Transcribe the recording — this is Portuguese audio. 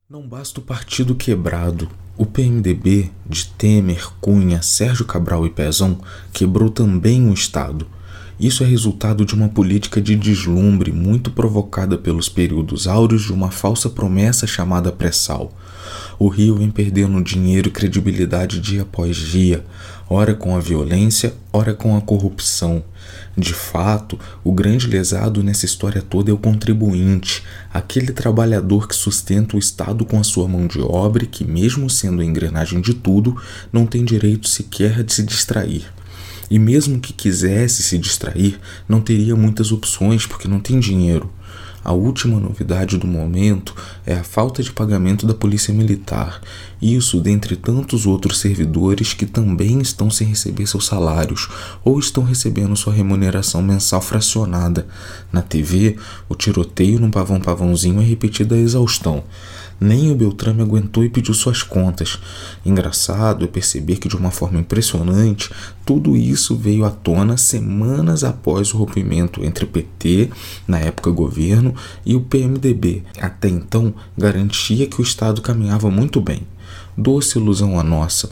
Não basta o partido quebrado. O PMDB de Temer, Cunha, Sérgio Cabral e Pezão quebrou também o Estado. Isso é resultado de uma política de deslumbre muito provocada pelos períodos áureos de uma falsa promessa chamada pré-sal. O Rio vem perdendo dinheiro e credibilidade dia após dia, ora com a violência, ora com a corrupção. De fato, o grande lesado nessa história toda é o contribuinte, aquele trabalhador que sustenta o Estado com a sua mão de obra e que, mesmo sendo a engrenagem de tudo, não tem direito sequer de se distrair. E mesmo que quisesse se distrair, não teria muitas opções porque não tem dinheiro. A última novidade do momento é a falta de pagamento da Polícia Militar, isso dentre tantos outros servidores que também estão sem receber seus salários ou estão recebendo sua remuneração mensal fracionada. Na TV, o tiroteio no pavãozinho é repetido à exaustão. Nem o Beltrame aguentou e pediu suas contas. Engraçado é perceber que, de uma forma impressionante, tudo isso veio à tona semanas após o rompimento entre o PT, na época governo, e o PMDB. Até então, garantia que o Estado caminhava muito bem. Doce ilusão a nossa,